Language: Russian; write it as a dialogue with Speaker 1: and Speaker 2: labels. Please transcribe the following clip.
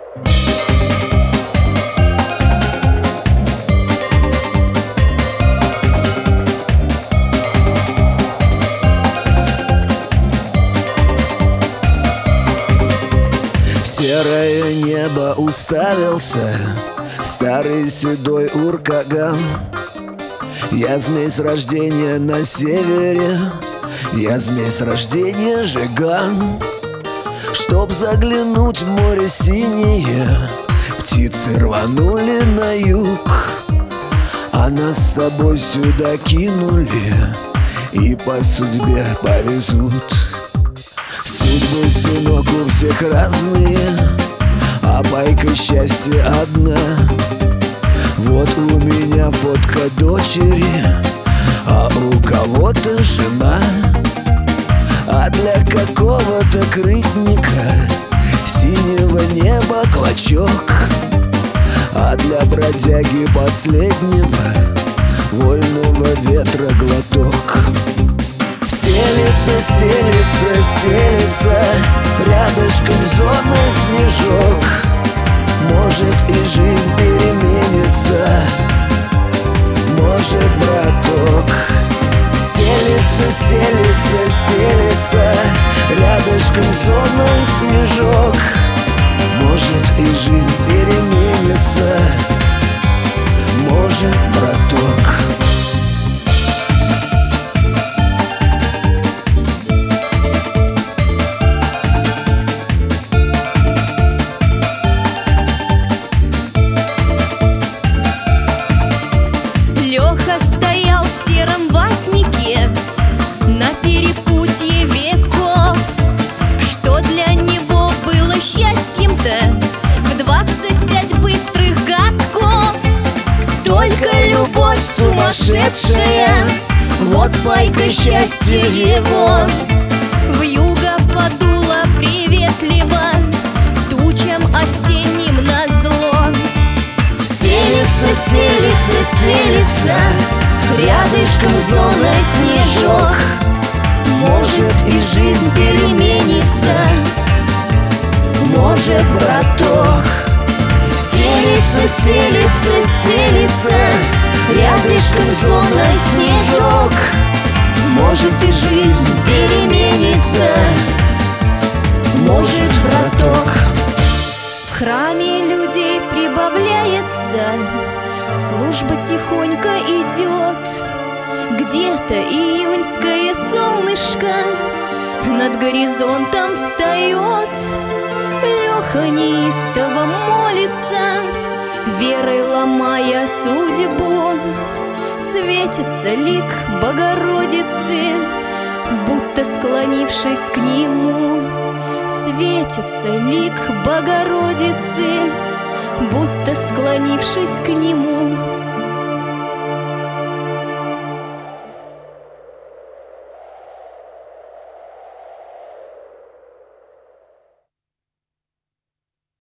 Speaker 1: В серое небо уставился старый седой уркаган. Я змей с рождения на севере, я змей с рождения жиган. Чтоб заглянуть в море синее, птицы рванули на юг, а нас с тобой сюда кинули и по судьбе повезут. Судьбы, сынок, у всех разные, а байка счастья одна. Вот у меня фотка дочери, а у кого-то жена. А для какого-то крытника синего неба клочок, а для бродяги последнего вольного ветра глоток. Стелится, стелится, стелится рядышком зона снежок. Может, и жизнь переменится, может, браток. Стелится, стелится, стелится рядышком зона снежок. Может, и жизнь переменится, может, браток.
Speaker 2: Стоял в сером ватнике на перепутье веков. Что для него было счастьем-то в 25 быстрых годков? Только любовь сумасшедшая, вот пайка счастья его. Вьюга подула приветливо тучам осенним назло. Стелится, стелится, стелится рядышком зона снежок. Может, и жизнь переменится, может, браток. Стелится, стелится, стелится рядышком зона снежок. Может, и жизнь переменится, может, браток. В храме людей прибавляется, служба тихонько идет. Где-то июньское солнышко над горизонтом встает. Леха неистово молится, верой ломая судьбу. Светится лик Богородицы, будто склонившись к нему. Светится лик Богородицы, будто склонившись к нему.